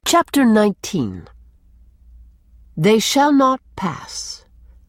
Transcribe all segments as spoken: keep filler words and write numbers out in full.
Chapter nineteen. They Shall Not Pass.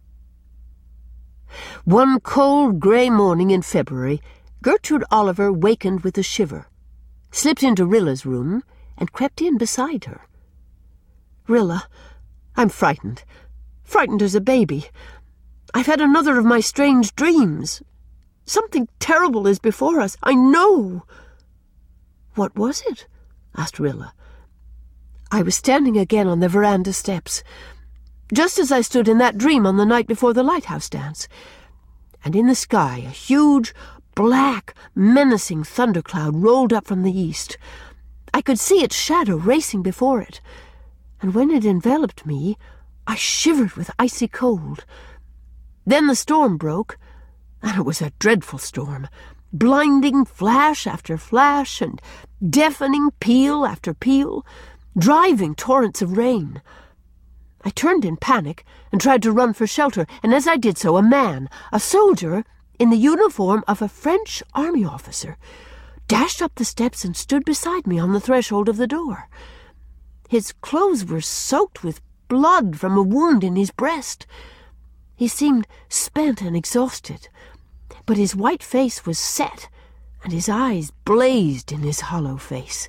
One cold, grey morning in February, Gertrude Oliver wakened with a shiver, slipped into Rilla's room, and crept in beside her. "Rilla, I'm frightened. Frightened as a baby. I've had another of my strange dreams. Something terrible is before us, I know." "What was it?" asked Rilla. "I was standing again on the veranda steps, just as I stood in that dream on the night before the lighthouse dance, and in the sky a huge, black, menacing thundercloud rolled up from the east. I could see its shadow racing before it, and when it enveloped me, I shivered with icy cold. Then the storm broke, and it was a dreadful storm, blinding flash after flash and deafening peal after peal, driving torrents of rain. I turned in panic and tried to run for shelter, and as I did so, a man, a soldier, in the uniform of a French army officer, dashed up the steps and stood beside me on the threshold of the door. His clothes were soaked with blood from a wound in his breast. He seemed spent and exhausted, but his white face was set, and his eyes blazed in his hollow face.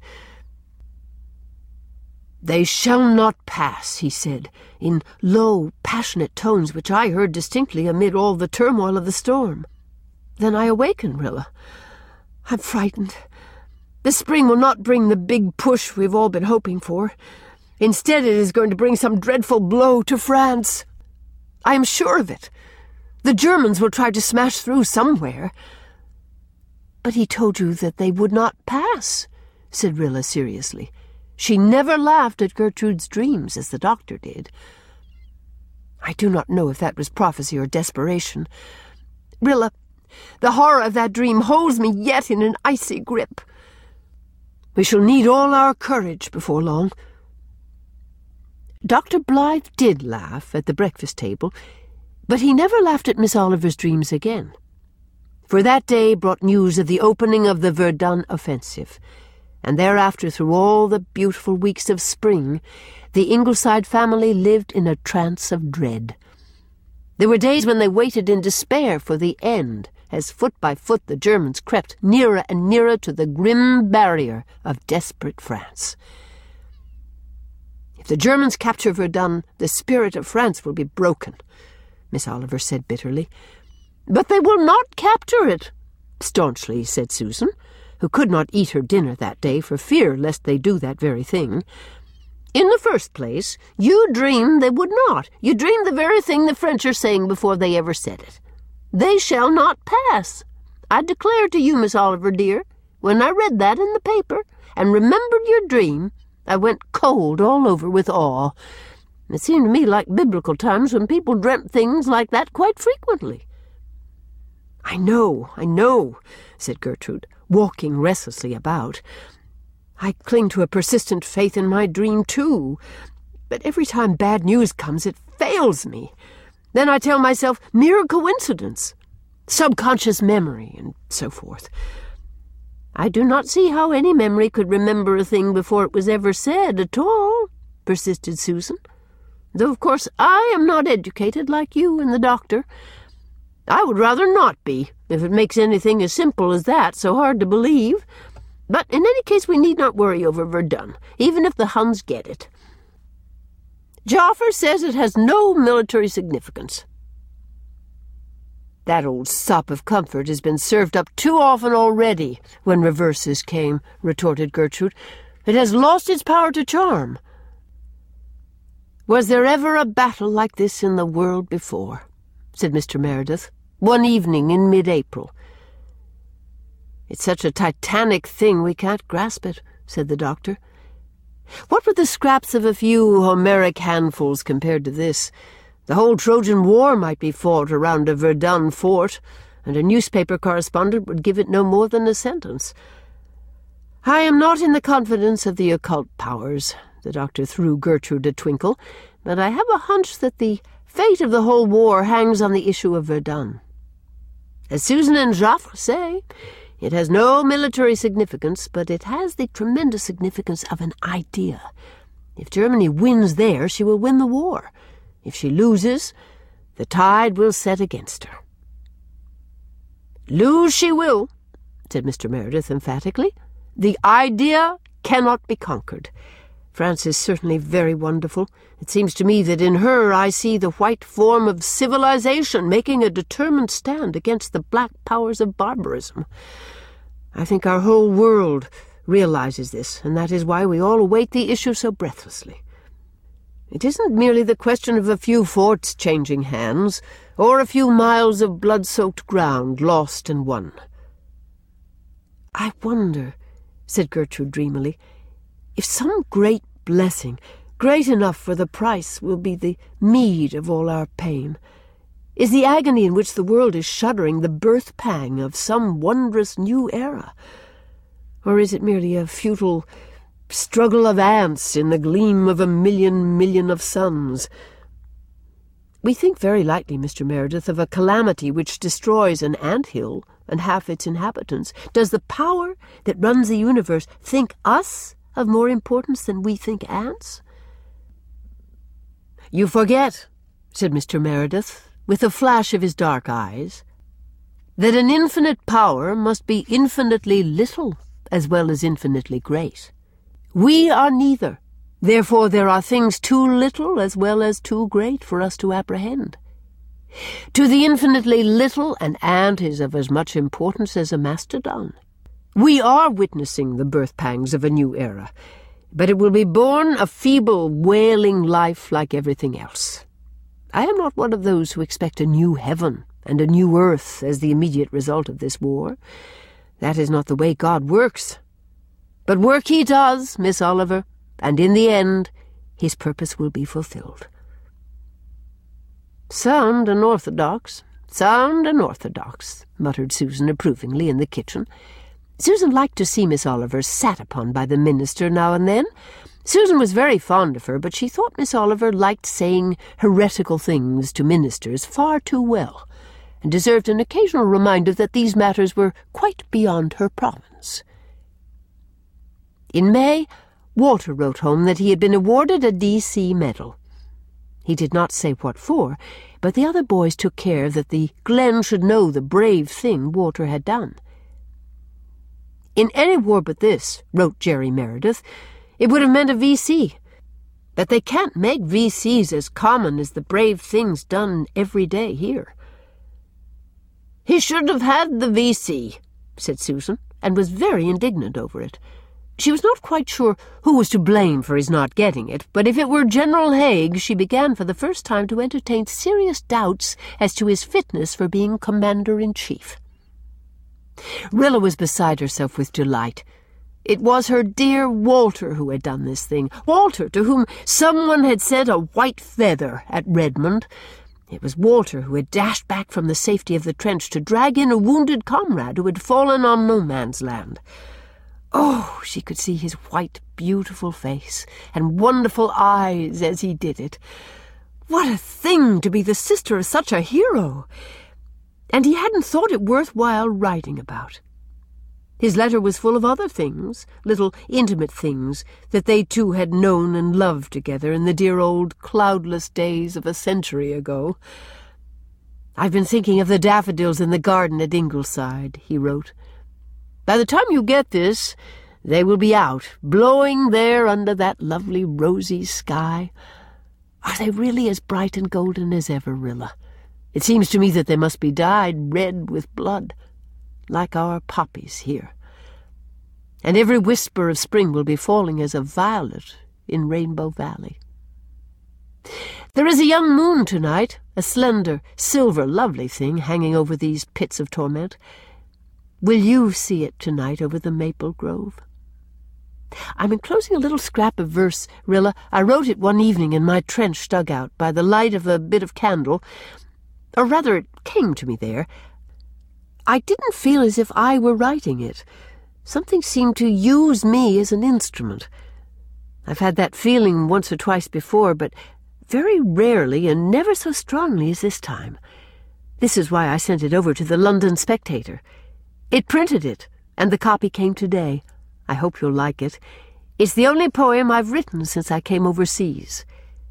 "They shall not pass," he said, in low, passionate tones which I heard distinctly amid all the turmoil of the storm. Then I awakened, Rilla. "I'm frightened. The spring will not bring the big push we've all been hoping for. Instead, it is going to bring some dreadful blow to France. I am sure of it. The Germans will try to smash through somewhere." "But he told you that they would not pass," said Rilla seriously. She never laughed at Gertrude's dreams, as the doctor did. I do not know if that was prophecy or desperation. Rilla, the horror of that dream holds me yet in an icy grip. We shall need all our courage before long." Doctor Blythe did laugh at the breakfast table, but he never laughed at Miss Oliver's dreams again. For that day brought news of the opening of the Verdun offensive, and thereafter, through all the beautiful weeks of spring, the Ingleside family lived in a trance of dread. There were days when they waited in despair for the end, as foot by foot the Germans crept nearer and nearer to the grim barrier of desperate France. "If the Germans capture Verdun, the spirit of France will be broken," Miss Oliver said bitterly. "But they will not capture it," staunchly said Susan, who could not eat her dinner that day for fear lest they do that very thing. "In the first place, you dreamed they would not. You dreamed the very thing the French are saying before they ever said it. They shall not pass. I declare to you, Miss Oliver, dear, when I read that in the paper and remembered your dream, I went cold all over with awe. It seemed to me like biblical times when people dreamt things like that quite frequently." "I know, I know," said Gertrude, walking restlessly about. "I cling to a persistent faith in my dream, too. But every time bad news comes, it fails me. Then I tell myself, mere coincidence, subconscious memory, and so forth." "I do not see how any memory could remember a thing before it was ever said at all," persisted Susan. "Though, of course, I am not educated like you and the doctor. I would rather not be, if it makes anything as simple as that so hard to believe. But in any case, we need not worry over Verdun, even if the Huns get it. Joffre says it has no military significance." "That old sop of comfort has been served up too often already when reverses came," retorted Gertrude. "It has lost its power to charm." "Was there ever a battle like this in the world before?" said Mister Meredith, one evening in mid-April. "It's such a titanic thing we can't grasp it," said the doctor. "What were the scraps of a few Homeric handfuls compared to this? The whole Trojan War might be fought around a Verdun fort, and a newspaper correspondent would give it no more than a sentence." "I am not in the confidence of the occult powers," the doctor threw Gertrude a twinkle, "but I have a hunch that the fate of the whole war hangs on the issue of Verdun. As Susan and Joffre say, it has no military significance, but it has the tremendous significance of an idea, If Germany wins there, she will win the war. If she loses, the tide will set against her." "Lose she will," said Mister Meredith emphatically. "The idea cannot be conquered. France is certainly very wonderful. It seems to me that in her I see the white form of civilization making a determined stand against the black powers of barbarism. I think our whole world realizes this, and that is why we all await the issue so breathlessly. It isn't merely the question of a few forts changing hands, or a few miles of blood-soaked ground lost and won." "I wonder," said Gertrude dreamily, "if some great blessing, great enough for the price, will be the meed of all our pain. Is the agony in which the world is shuddering the birth-pang of some wondrous new era? Or is it merely a futile struggle of ants in the gleam of a million million of suns? We think very lightly, Mister Meredith, of a calamity which destroys an ant-hill and half its inhabitants. Does the power that runs the universe think us of more importance than we think ants?" "You forget," said Mister Meredith, with a flash of his dark eyes, "that an infinite power must be infinitely little as well as infinitely great. We are neither. Therefore there are things too little as well as too great for us to apprehend. To the infinitely little, an ant is of as much importance as a mastodon. We are witnessing the birth-pangs of a new era, but it will be born a feeble, wailing life like everything else. I am not one of those who expect a new heaven and a new earth as the immediate result of this war. That is not the way God works. But work he does, Miss Oliver, and in the end his purpose will be fulfilled." "Sound and orthodox, sound and orthodox," muttered Susan approvingly in the kitchen. Susan liked to see Miss Oliver sat upon by the minister now and then. Susan was very fond of her, but she thought Miss Oliver liked saying heretical things to ministers far too well, and deserved an occasional reminder that these matters were quite beyond her province. In May, Walter wrote home that he had been awarded a D C medal. He did not say what for, but the other boys took care that the Glen should know the brave thing Walter had done. "In any war but this," wrote Jerry Meredith, "it would have meant a V C. But they can't make V Cs as common as the brave things done every day here." "He should have had the V C," said Susan, and was very indignant over it. She was not quite sure who was to blame for his not getting it, but if it were General Haig, she began for the first time to entertain serious doubts as to his fitness for being commander-in-chief. Rilla was beside herself with delight. It was her dear Walter who had done this thing, Walter, to whom someone had sent a white feather at Redmond. It was Walter who had dashed back from the safety of the trench to drag in a wounded comrade who had fallen on no man's land. Oh, she could see his white, beautiful face and wonderful eyes as he did it. What a thing to be the sister of such a hero! And he hadn't thought it worth while writing about. His letter was full of other things, little intimate things, that they two had known and loved together in the dear old cloudless days of a century ago. "I've been thinking of the daffodils in the garden at Ingleside," he wrote. "By the time you get this, they will be out, blowing there under that lovely rosy sky. Are they really as bright and golden as ever, Rilla? It seems to me that they must be dyed red with blood, like our poppies here. And every whisper of spring will be falling as a violet in Rainbow Valley. There is a young moon tonight, a slender, silver, lovely thing hanging over these pits of torment. Will you see it tonight over the maple grove? I'm enclosing a little scrap of verse, Rilla. I wrote it one evening in my trench dugout by the light of a bit of candle, or rather it came to me there. I didn't feel as if I were writing it. Something seemed to use me as an instrument. I've had that feeling once or twice before, but very rarely and never so strongly as this time. This is why I sent it over to the London Spectator. It printed it, and the copy came today. I hope you'll like it. It's the only poem I've written since I came overseas."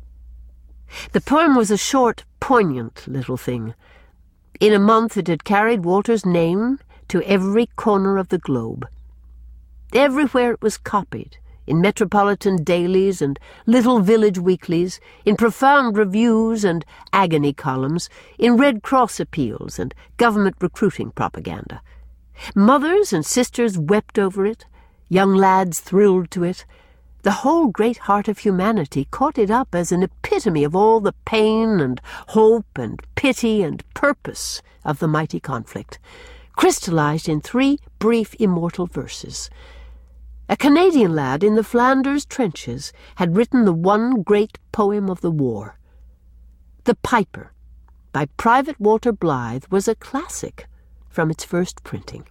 The poem was a short, poignant little thing. In a month it had carried Walter's name to every corner of the globe. Everywhere it was copied, in metropolitan dailies and little village weeklies, in profound reviews and agony columns, in Red Cross appeals and government recruiting propaganda. Mothers and sisters wept over it, young lads thrilled to it. The whole great heart of humanity caught it up as an epitome of all the pain and hope and pity and purpose of the mighty conflict, crystallized in three brief immortal verses. A Canadian lad in the Flanders trenches had written the one great poem of the war. The Piper, by Private Walter Blythe, was a classic from its first printing.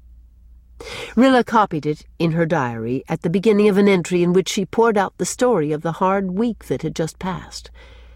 Rilla copied it in her diary at the beginning of an entry in which she poured out the story of the hard week that had just passed.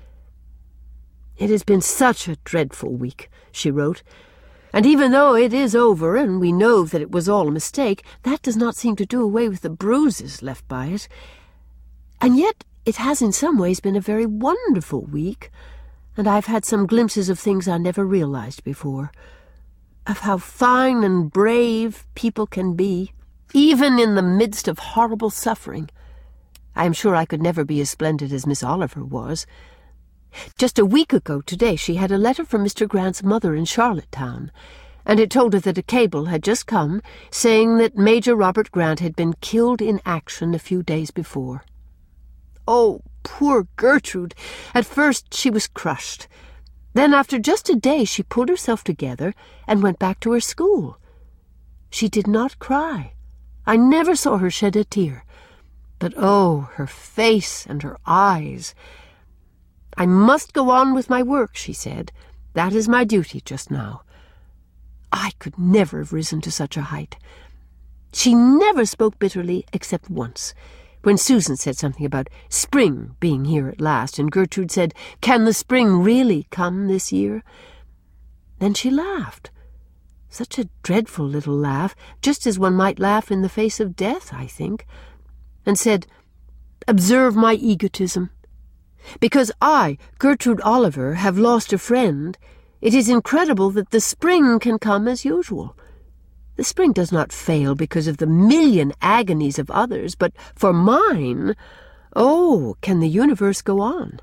"It has been such a dreadful week," she wrote, "and even though it is over and we know that it was all a mistake, that does not seem to do away with the bruises left by it. And yet it has in some ways been a very wonderful week, and I've had some glimpses of things I never realized before, of how fine and brave people can be, even in the midst of horrible suffering. I am sure I could never be as splendid as Miss Oliver was. Just a week ago today she had a letter from Mister Grant's mother in Charlottetown, and it told her that a cable had just come saying that Major Robert Grant had been killed in action a few days before. Oh, poor Gertrude! At first she was crushed. Then, after just a day, she pulled herself together and went back to her school. She did not cry. I never saw her shed a tear. But oh, her face and her eyes! "I must go on with my work," she said. "That is my duty just now." I could never have risen to such a height. She never spoke bitterly except once, when Susan said something about spring being here at last, and Gertrude said, "Can the spring really come this year?" Then she laughed. Such a dreadful little laugh, just as one might laugh in the face of death, I think, and said, "Observe my egotism. Because I, Gertrude Oliver, have lost a friend, it is incredible that the spring can come as usual. The spring does not fail because of the million agonies of others, but for mine, oh, can the universe go on?"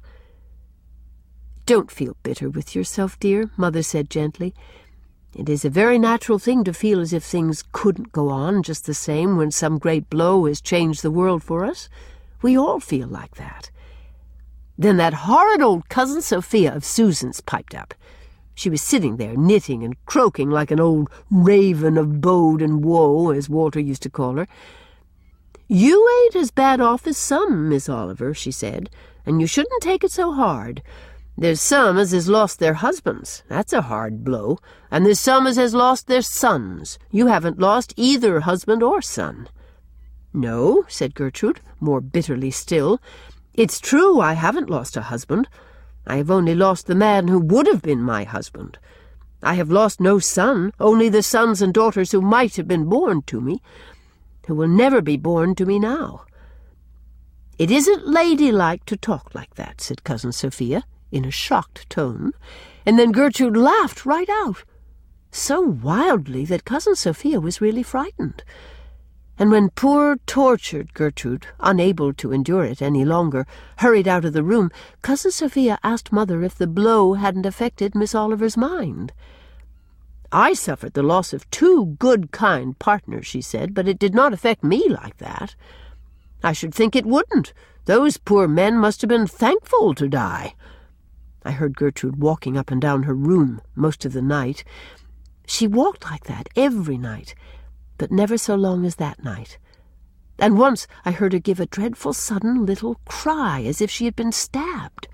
"Don't feel bitter with yourself, dear," Mother said gently. "It is a very natural thing to feel as if things couldn't go on just the same when some great blow has changed the world for us. We all feel like that." Then that horrid old Cousin Sophia of Susan's piped up. She was sitting there knitting and croaking like an old raven of bode and woe, as Walter used to call her. "You ain't as bad off as some, Miss Oliver," she said, "and you shouldn't take it so hard. There's some as has lost their husbands. That's a hard blow. And there's some as has lost their sons. You haven't lost either husband or son." "No," said Gertrude, more bitterly still. "It's true I haven't lost a husband. I have only lost the man who would have been my husband. I have lost no son, only the sons and daughters who might have been born to me, who will never be born to me now." "It isn't ladylike to talk like that," said Cousin Sophia, in a shocked tone, and then Gertrude laughed right out, so wildly that Cousin Sophia was really frightened. And when poor, tortured Gertrude, unable to endure it any longer, hurried out of the room, Cousin Sophia asked Mother if the blow hadn't affected Miss Oliver's mind. "I suffered the loss of two good, kind partners," she said, "but it did not affect me like that. I should think it wouldn't. Those poor men must have been thankful to die." I heard Gertrude walking up and down her room most of the night. She walked like that every night, but never so long as that night. And once I heard her give a dreadful sudden little cry, as if she had been stabbed.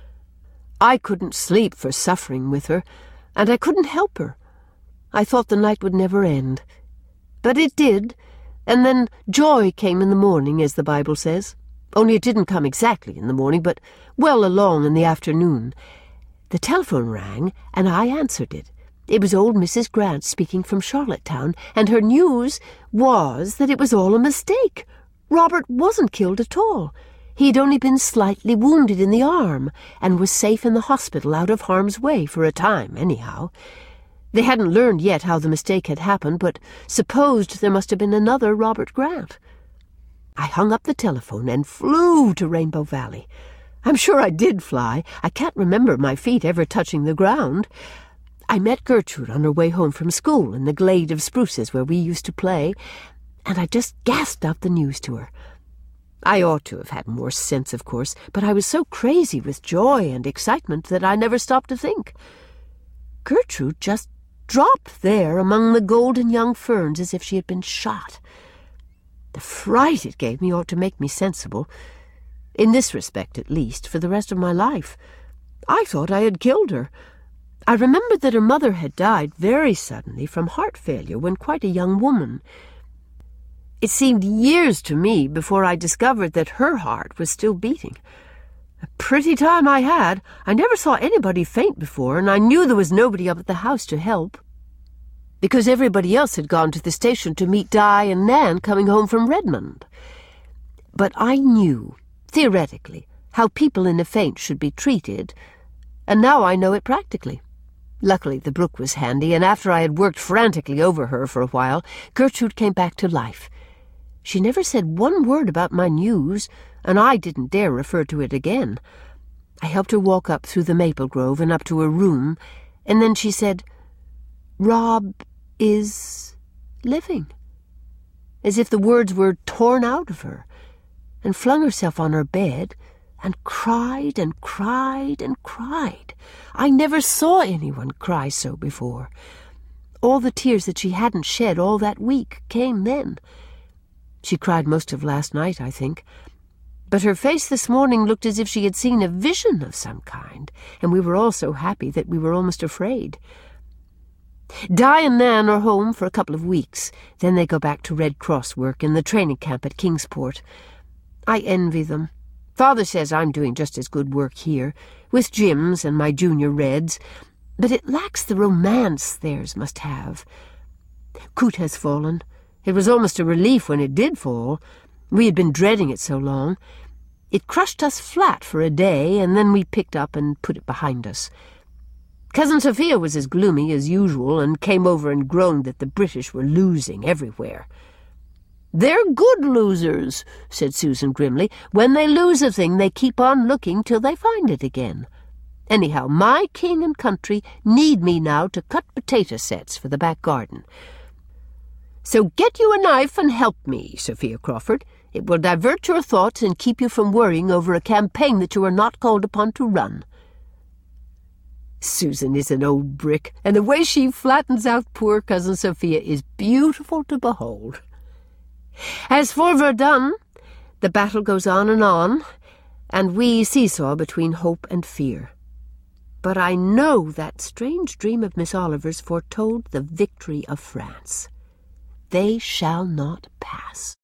I couldn't sleep for suffering with her, and I couldn't help her. I thought the night would never end. But it did, and then joy came in the morning, as the Bible says. Only it didn't come exactly in the morning, but well along in the afternoon. The telephone rang, and I answered it. It was old Missus Grant speaking from Charlottetown, and her news was that it was all a mistake. Robert wasn't killed at all. He had only been slightly wounded in the arm and was safe in the hospital out of harm's way for a time, anyhow. They hadn't learned yet how the mistake had happened, but supposed there must have been another Robert Grant. I hung up the telephone and flew to Rainbow Valley. I'm sure I did fly. I can't remember my feet ever touching the ground. I met Gertrude on her way home from school in the glade of spruces where we used to play, and I just gasped out the news to her. I ought to have had more sense, of course, but I was so crazy with joy and excitement that I never stopped to think. Gertrude just dropped there among the golden young ferns as if she had been shot. The fright it gave me ought to make me sensible, in this respect at least, for the rest of my life. I thought I had killed her. I remembered that her mother had died very suddenly from heart failure when quite a young woman. It seemed years to me before I discovered that her heart was still beating. A pretty time I had. I never saw anybody faint before, and I knew there was nobody up at the house to help, because everybody else had gone to the station to meet Di and Nan coming home from Redmond. But I knew, theoretically, how people in a faint should be treated, and now I know it practically. Luckily, the brook was handy, and after I had worked frantically over her for a while, Gertrude came back to life. She never said one word about my news, and I didn't dare refer to it again. I helped her walk up through the maple grove and up to her room, and then she said, "Rob is living," as if the words were torn out of her, and flung herself on her bed and cried and cried and cried. I never saw anyone cry so before. All the tears that she hadn't shed all that week came then. She cried most of last night, I think, but her face this morning looked as if she had seen a vision of some kind, and we were all so happy that we were almost afraid. Di and Nan are home for a couple of weeks. Then they go back to Red Cross work in the training camp at Kingsport. I envy them. Father says I'm doing just as good work here, with Jim's and my junior Reds, but it lacks the romance theirs must have. Coot has fallen. It was almost a relief when it did fall. We had been dreading it so long. It crushed us flat for a day, and then we picked up and put it behind us. Cousin Sophia was as gloomy as usual and came over and groaned that the British were losing everywhere. "They're good losers," said Susan grimly. "When they lose a thing, they keep on looking till they find it again. Anyhow, my king and country need me now to cut potato sets for the back garden. So get you a knife and help me, Sophia Crawford. It will divert your thoughts and keep you from worrying over a campaign that you are not called upon to run." Susan is an old brick, and the way she flattens out poor Cousin Sophia is beautiful to behold. As for Verdun, the battle goes on and on, and we seesaw between hope and fear. But I know that strange dream of Miss Oliver's foretold the victory of France. They shall not pass.